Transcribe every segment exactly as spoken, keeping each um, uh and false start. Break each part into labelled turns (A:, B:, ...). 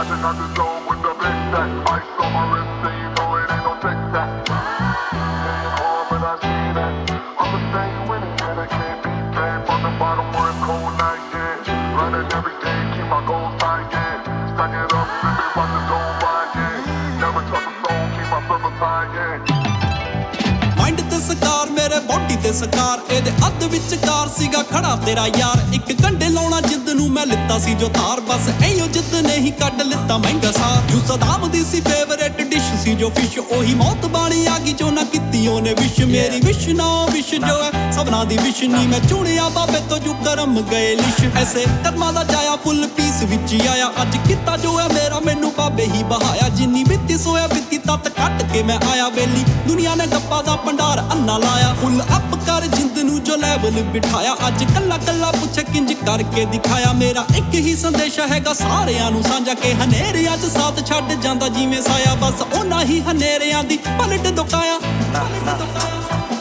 A: Catching out the zone with the big stack. Ice on my wrist, so you know it ain't no tic tac. Staying hard, but I see that. I'ma stay winning, and I can't be bad. From the bottom where it's cold night, yeah. Running every day, keep my goals tight, yeah. Stack it up, baby, watch the zone ride, yeah. Never trust a soul, keep my circle tight, yeah.
B: Mind ਤੇ scar ਮੇਰੇ body ਤੇ ਸਕਾਰ ਇਹਦੇ ਅੱਧ ਵਿਚਕਾਰ ਸੀਗਾ ਖੜਾ ਤੇਰਾ ਯਾਰ ਇੱਕ ਕੰਡੇ ਲਾਉਣਾ ਜਿੱਦ ਨੂੰ ਮੈਂ ਲਿੱਤਾ ਸੀ ਜੋ ਤਾਰ ਬਸ ਐਯੋ ਜਿੱਦ ਨੇ ਹੀ ਕੱਢ ਲਿੱਤਾ ਮਹਿੰਗਾ ਸਾਰ ਜੂ ਸਦਾਮ ਦੀ ਸੀ ਫੇਵਰੇਟ ਡਿਸ਼ ਸੀ ਜੋ ਫਿਸ਼ ਉਹੀ ਮੌਤ ਬਾਣੀ ਆ ਗਈ ਜੋ ਨਾ ਕੀਤੀ ਉਹਨੇ ਵਿਸ਼ ਮੇਰੀ ਵਿਸ਼ ਨਾ ਵਿਸ਼ ਜੋ ਹੈ ਸਭਨਾ ਦੀ ਵਿਸ਼ ਨਹੀਂ ਮੈਂ ਚੁਣਿਆ ਬਾਬੇ ਤੋਂ ਜੋ ਕਰਮ ਗਏ ਲਿਸ਼ ਐਸੇ ਕਰਮਾਂ ਦਾ ਜਾਇਆ ਫੁੱਲ ਪੀਸ ਵਿੱਚ ਹੀ ਆਇਆ ਅੱਜ ਕੀਤਾ ਜੋ ਹੈ ਮੇਰਾ ਮੈਨੂੰ ਬਾਬੇ ਹੀ ਬਹਾਇਆ ਜਿੰਨੀ ਬਿੱਤੀ ਸੋਇਆ ਬਿੱਤੀ ਤੱਤ ਕੱਟ ਕੇ ਮੈਂ ਆਇਆ ਵੇਲੀ ਦੁਨੀਆ ਨੇ ਗੱਪਾਂ ਦਾ ਭੰਡਾਰ ਅੰਨਾ ਲਾਇਆ ਫੁੱਲ ਅੱਪ ਕਰ ਜਿੰਦ ਨੂੰ ਜੋ ਲੈਵਲ ਬਿਠਾਇਆ ਅੱਜ ਕੱਲਾ ਕੱਲਾ ਪੁੱਛੇ ਕਿੰਜ ਕਰਕੇ ਦਿਖਾਇਆ ਮੇਰਾ ਇੱਕ ਹੀ ਸੰਦੇਸ਼ਾ ਹੈਗਾ ਸਾਰਿਆਂ ਨੂੰ ਸਾਂਝਾ ਕਿ ਹਨੇਰਿਆਂ 'ਚ ਸਾਥ ਛੱਡ ਜਾਂਦਾ ਜਿਵੇਂ ਸਾਇਆ ਬਸ ਉਹਨਾਂ ਹੀ ਹਨੇਰਿਆਂ ਦੀ ਪਲਟ ਦੁਕਾਇਆ ਪਲਟ ਦੁਕਾਇਆ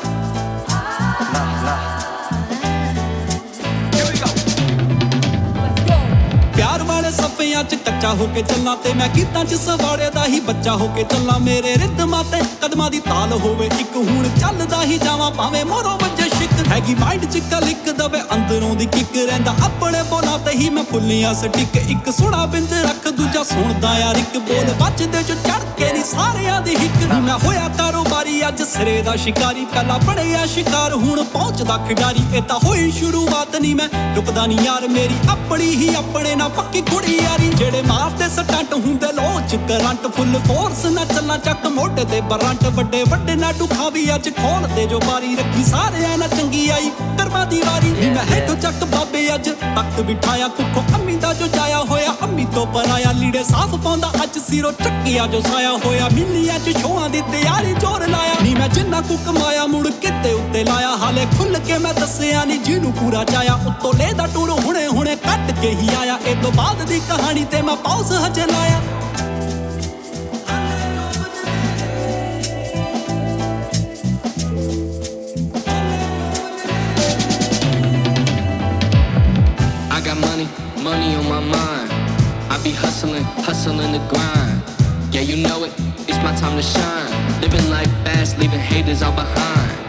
B: ਪਿਆਰ ਵਾਲੇ ਸਫਿਆਂ 'ਚ ਕੱਚਾ ਹੋ ਕੇ ਚੱਲਾਂ ਤੇ ਮੈਂ ਗੀਤਾਂ 'ਚ ਸਵਾੜੇ ਦਾ ਹੀ ਬੱਚਾ ਹੋ ਕੇ ਚੱਲਾਂ ਮੇਰੇ ਰਿਦਮਾਂ ਤੇ ਕਦਮਾਂ ਦੀ ਤਾਲ ਹੋਵੇ ਇੱਕ ਹੁਣ ਚੱਲਦਾ ਹੀ ਜਾਵਾਂ ਭਾਵੇਂ ਮੋਰੋਂ ਵੱਜੇ ਸ਼ਿਕ ਹੈਗੀ ਮਾਈਂਡ 'ਚ ਕਲਿੱਕ ਦਵੇ ਅੰਦਰੋਂ ਦੀ ਕਿੱਕ ਰਹਿੰਦਾ ਆਪਣੇ ਬੋਲਾਂ ਤੇ ਹੀ ਮੈਂ ਫੁੱਲੀਆਂ ਸਟਿਕ ਇੱਕ ਸੁਣਾ ਬਿੰਦ ਰੱਖ ਦੂਜਾ ਸੁਣਦਾ ਯਾਰ ਇੱਕ ਬੋਲ ਵੱਜਦੇ 'ਚ ਚੜ ਕੇ ਨਹੀਂ ਸਾਰਿਆਂ ਦੀ ਹਿੱਕ ਨੀ ਮੈਂ ਹੋਇਆ ਕਾਰੋਬਾਰੀ ਅੱਜ ਸਿਰੇ ਦਾ ਸ਼ਿਕਾਰੀ ਪਹਿਲਾਂ ਬਣਿਆ ਸ਼ਿਕਾਰ ਹੁਣ ਪਹੁੰਚਦਾ ਖਿਡਾਰੀ ਇਹ ਤਾਂ ਹੋਈ ਸ਼ੁਰੂਆਤ ਨਹੀਂ ਮੈਂ ਰੁਕਦਾ ਨਹੀਂ ਯਾਰ ਮੇਰੀ ਆਪਣੀ ਹੀ ਆਪਣੇ ਨਾਲ ਪੱਕੀ ਕੁੜੀ ਯਾਰੀ ਜਿਹੜੇ ਮਾਰਦੇ ਸਟੰਟ ਹੁੰਦੇ ਲੋਚ ਕਰੰਟ ਫੁੱਲ ਫੋਰਸ ਨਾ ਚੱਲਾਂ ਚੱਕ ਮੋਢੇ ਤੇ ਬਰੰਟ ਵੱਡੇ ਵੱਡੇ ਨਾ ਡੁਖਾ ਵੀ ਅੱਜ ਖੋਲਦੇ ਜੋ ਬਾਰੀ ਰੱਖੀ ਸਾਰਿਆਂ ਨਾਲ ਚੰਗੀ ਆਈ ਕਰਮਾਂ ਦੀ ਵਾਰੀ ਨੀ ਮੈਂ ਹੇਠੋਂ ਚੱਕ ਬਾਬੇ ਅੱਜ ਤਖਤ ਬਿਠਾਇਆ ਕੁੱਖੋਂ ਅੰਮੀ ਦਾ ਜੋ ਜਾਇਆ ਹੋਇਆ ਅੰਮੀ ਤੋਂ ਪਰਾਇਆ ਲੀੜੇ ਸਾਫ਼ ਪਾਉਂਦਾ ਅੱਜ ਸਿਰੋਂ ਚੱਕਿਆ ਜੋ ਸਾਇਆ ਹੋਇਆ ਮਿੰਨੀਆਂ 'ਚ ਸ਼ੋਆਂ ਦੀ ਤਿਆਰੀ ਜ਼ੋਰ ਲਾਇਆ ਨੀ ਮੈਂ ਜਿੰਨਾ ਕੁ ਕਮਾਇਆ ਮੁੜ ਕਿਤੇ ਉੱਤੇ ਲਾਇਆ ਹਾਲੇ ਖੁੱਲ ਕੇ ਮੈਂ ਦੱਸਿਆ ਨੀ ਜਿਹਨੂੰ ਪੂਰਾ ਚਾਇਆ ਉੱਤੋਂ ਲੈ ਦਾ ਟੂਰ ਹੁਣੇ ਹੁਣੇ ਕੱਟ ਕੇ ਹੀ ਆਇਆ ਇਹ ਤੋਂ ਬਾਅਦ ਦੀ ਕਹਾਣੀ ਤੇ ਮੈਂ ਪੌਸ ਹਜੇ ਲਾਇਆ
C: I got money, money on my mind. I be hustling, hustling the grind. Yeah, you know it, it's my time to shine. Living life fast, leaving haters all behind.